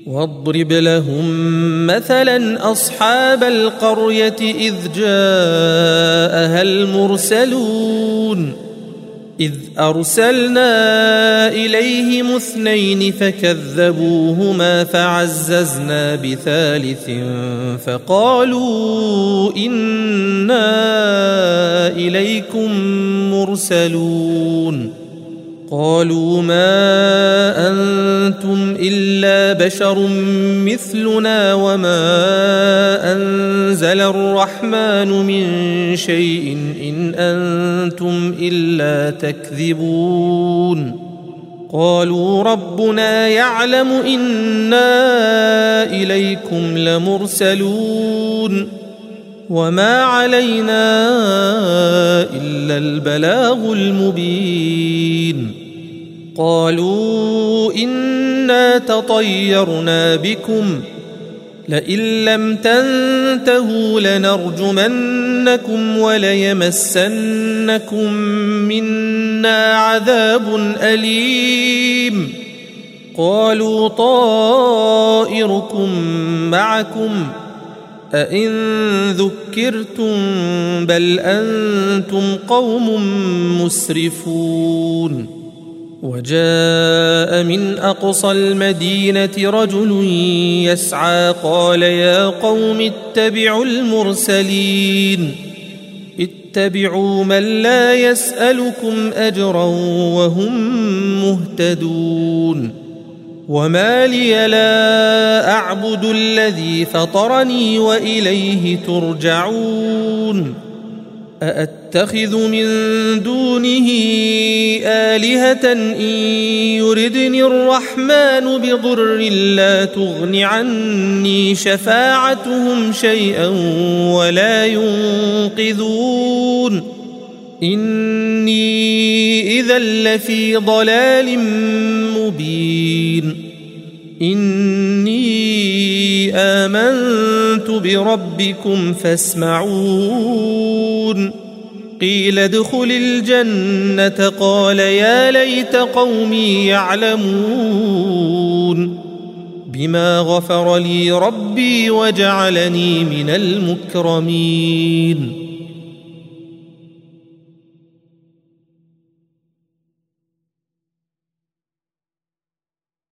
واضرب لهم مثلا أصحاب القرية إذ جاءها المرسلون إذ أرسلنا إليهم 2 فكذبوهما فعززنا بثالث فقالوا إنا إليكم مرسلون قالوا ما أنتم إلا بشر مثلنا وما أنزل الرحمن من شيء إن أنتم إلا تكذبون قالوا ربنا يعلم إنا إليكم لمرسلون وما علينا إلا البلاغ المبين قالوا إنا تطيرنا بكم لئن لم تنتهوا لنرجمنكم وليمسنكم منا عذاب أليم قالوا طائركم معكم أئن ذكرتم بل أنتم قوم مسرفون وجاء من أقصى المدينة رجل يسعى قال يا قوم اتبعوا المرسلين اتبعوا من لا يسألكم أجرا وهم مهتدون وما لي لا أعبد الذي فطرني وإليه ترجعون أأتخذ من دونه آلهة إن يردني الرحمن بضر لا تغن عني شفاعتهم شيئا ولا ينقذون إني إذا لفي ضلال مبين إني آمنت بربكم فاسمعون قيل ادخل الجنة قال يا ليت قومي يعلمون بما غفر لي ربي وجعلني من المكرمين